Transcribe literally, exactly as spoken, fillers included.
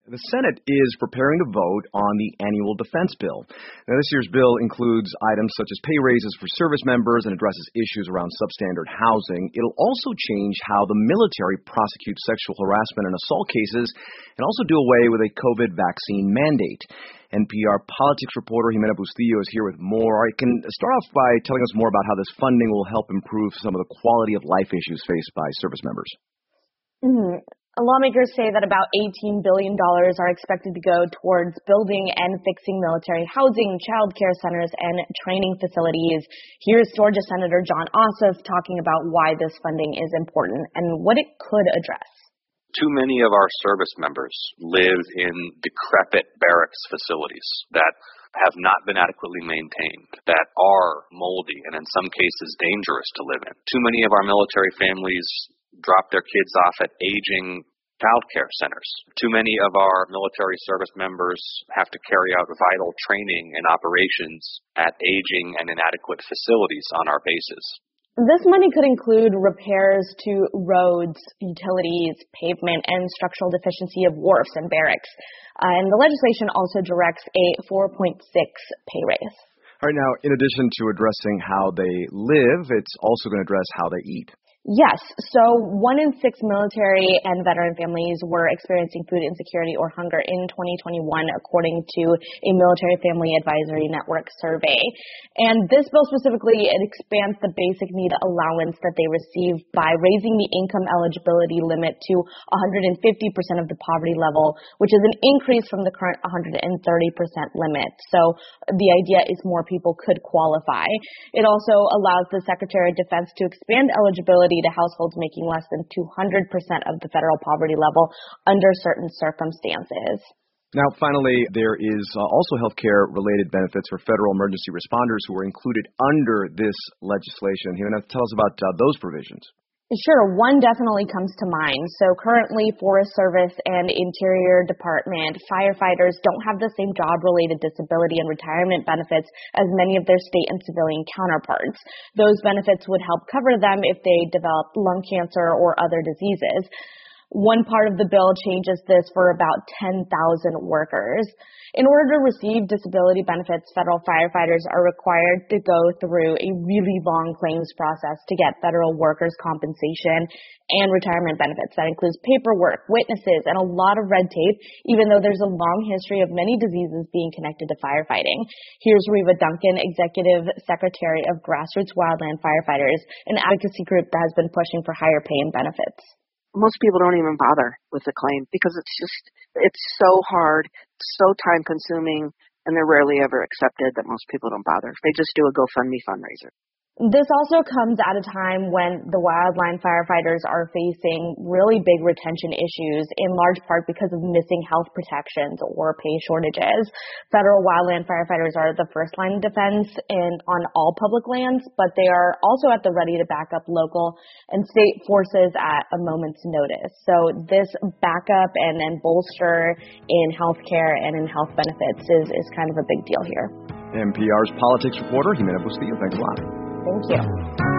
The Senate is preparing to vote on the annual defense bill. Now, this year's bill includes items such as pay raises for service members and addresses issues around substandard housing. It'll also change how the military prosecutes sexual harassment and assault cases and also do away with a COVID vaccine mandate. N P R politics reporter Jimena Bustillo is here with more. I can start off by telling us more about how this funding will help improve some of the quality of life issues faced by service members. Mm-hmm. Lawmakers say that about eighteen billion dollars are expected to go towards building and fixing military housing, child care centers, and training facilities. Here's Georgia Senator Jon Ossoff talking about why this funding is important and what it could address. Too many of our service members live in decrepit barracks facilities that have not been adequately maintained, that are moldy and in some cases dangerous to live in. Too many of our military families drop their kids off at aging child care centers. Too many of our military service members have to carry out vital training and operations at aging and inadequate facilities on our bases. This money could include repairs to roads, utilities, pavement, and structural deficiency of wharfs and barracks. Uh, and the legislation also directs a four point six pay raise. All right, now, in addition to addressing how they live, it's also going to address how they eat. Yes. So one in six military and veteran families were experiencing food insecurity or hunger in twenty twenty-one, according to a Military Family Advisory Network survey. And this bill specifically, it expands the basic need allowance that they receive by raising the income eligibility limit to one hundred fifty percent of the poverty level, which is an increase from the current one hundred thirty percent limit. So the idea is more people could qualify. It also allows the Secretary of Defense to expand eligibility to households making less than two hundred percent of the federal poverty level under certain circumstances. Now, finally, there is uh, also health care related benefits for federal emergency responders who are included under this legislation. Here, tell us about uh, those provisions. Sure, one definitely comes to mind. So currently, Forest Service and Interior Department firefighters don't have the same job-related disability and retirement benefits as many of their state and civilian counterparts. Those benefits would help cover them if they develop lung cancer or other diseases. One part of the bill changes this for about ten thousand workers. In order to receive disability benefits, federal firefighters are required to go through a really long claims process to get federal workers' compensation and retirement benefits. That includes paperwork, witnesses, and a lot of red tape, even though there's a long history of many diseases being connected to firefighting. Here's Reva Duncan, Executive Secretary of Grassroots Wildland Firefighters, an advocacy group that has been pushing for higher pay and benefits. Most people don't even bother with the claim because it's just, it's so hard, so time consuming, and they're rarely ever accepted that most people don't bother. They just do a GoFundMe fundraiser. This also comes at a time when the wildland firefighters are facing really big retention issues, in large part because of missing health protections or pay shortages. Federal wildland firefighters are the first line of defense in, on all public lands, but they are also at the ready to back up local and state forces at a moment's notice. So this backup and, and bolster in healthcare and in health benefits is, is kind of a big deal here. N P R's politics reporter, Jimena Bustillo, thanks a lot. Thank you.